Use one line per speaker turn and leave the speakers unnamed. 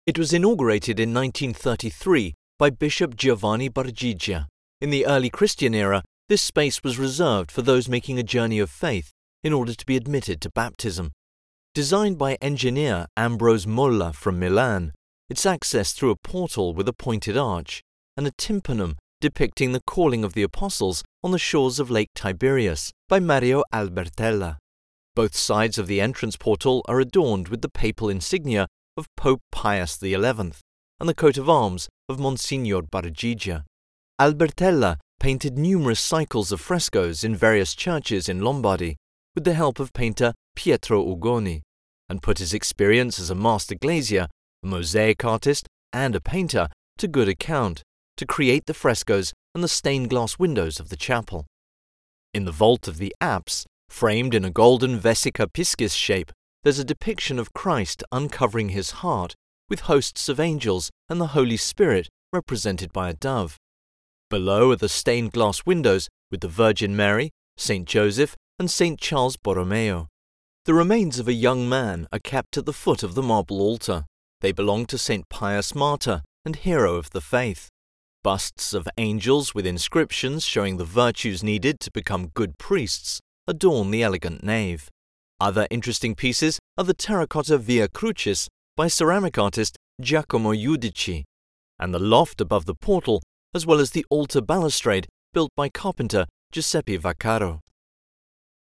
It was inaugurated in 1933 by Bishop Giovanni Bargigia. In the early Christian era, this space was reserved for those making a journey of faith in order to be admitted to baptism. Designed by engineer Ambrose Molla from Milan, it's accessed through a portal with a pointed arch and a tympanum depicting the calling of the apostles on the shores of Lake Tiberias by Mario Albertella. Both sides of the entrance portal are adorned with the papal insignia of Pope Pius XI and the coat of arms of Monsignor Bargigia. Albertella painted numerous cycles of frescoes in various churches in Lombardy with the help of painter Pietro Ugoni, and put his experience as a master glazier, a mosaic artist, and a painter to good account to create the frescoes and the stained glass windows of the chapel. In the vault of the apse, framed in a golden vesica piscis shape, there's a depiction of Christ uncovering his heart with hosts of angels and the Holy Spirit represented by a dove. Below are the stained glass windows with the Virgin Mary, Saint Joseph, and Saint Charles Borromeo. The remains of a young man are kept at the foot of the marble altar. They belong to Saint Pius Martyr and hero of the faith. Busts of angels with inscriptions showing the virtues needed to become good priests adorn the elegant nave. Other interesting pieces are the terracotta Via Crucis by ceramic artist Giacomo Giudici, and the loft above the portal, as well as the altar balustrade built by carpenter Giuseppe Vaccaro.